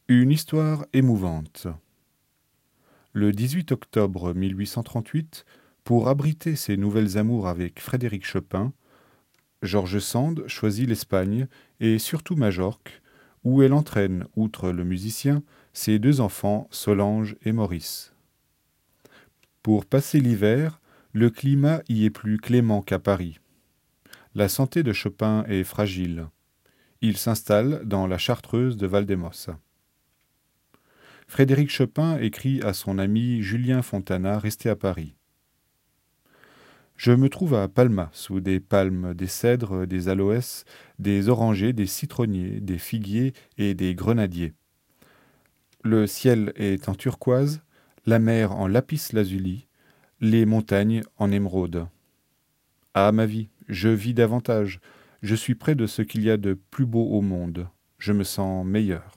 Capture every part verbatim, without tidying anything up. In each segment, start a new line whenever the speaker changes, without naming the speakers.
Une histoire émouvante. Le dix-huit octobre mille huit cent trente-huit, pour abriter ses nouvelles amours avec Frédéric Chopin, George Sand choisit l'Espagne et surtout Majorque, où elle entraîne, outre le musicien, ses deux enfants Solange et Maurice. Pour passer l'hiver, le climat y est plus clément qu'à Paris. La santé de Chopin est fragile. Il s'installe dans la chartreuse de Valdemos. Frédéric Chopin écrit à son ami Julien Fontana, resté à Paris. Je me trouve à Palma, sous des palmes, des cèdres, des aloès, des orangers, des citronniers, des figuiers et des grenadiers. Le ciel est en turquoise, la mer en lapis lazuli, les montagnes en émeraude. Ah, ma vie, je vis davantage, je suis près de ce qu'il y a de plus beau au monde, je me sens meilleur.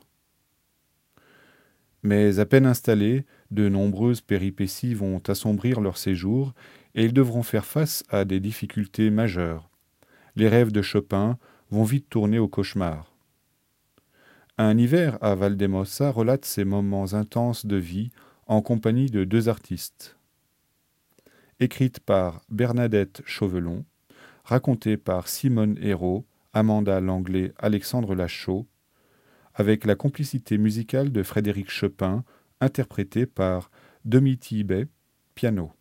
Mais à peine installés, de nombreuses péripéties vont assombrir leur séjour et ils devront faire face à des difficultés majeures. Les rêves de Chopin vont vite tourner au cauchemar. Un hiver à Valdemosa relate ces moments intenses de vie en compagnie de deux artistes. Écrite par Bernadette Chauvelon, racontée par Simone Hérault, Amanda Langlais, Alexandre Lachaud, avec la complicité musicale de Frédéric Chopin, interprétée par Domiti Bey, piano.